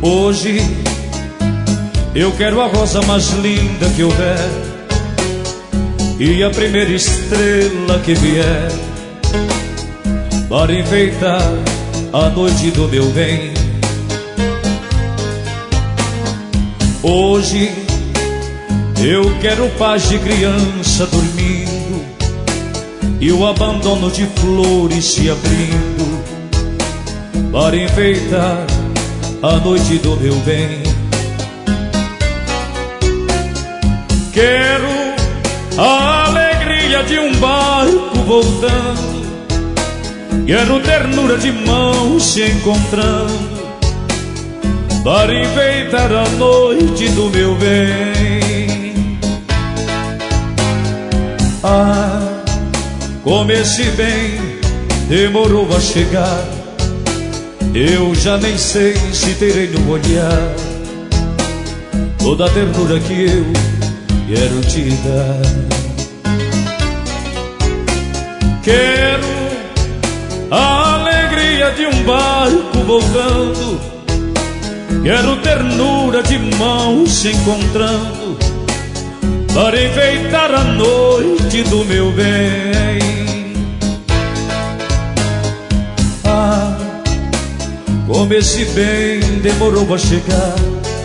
Hoje eu quero a rosa mais linda que houver e a primeira estrela que vier para enfeitar a noite do meu bem. Hoje eu quero paz de criança dormindo e o abandono de flores se abrindo para enfeitar a noite do meu bem. Quero a alegria de um barco voltando, quero ternura de mãos se encontrando para enfeitar a noite do meu bem. Ah, como esse bem demorou a chegar, eu já nem sei se terei no olhar toda a ternura que eu quero te dar. Quero a alegria de um barco voltando, quero ternura de mãos se encontrando para enfeitar a noite do meu bem. Ah, como esse bem demorou a chegar,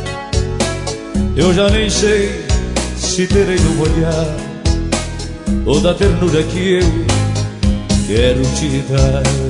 eu já nem sei se terei no olhar toda a ternura que eu quero te dar.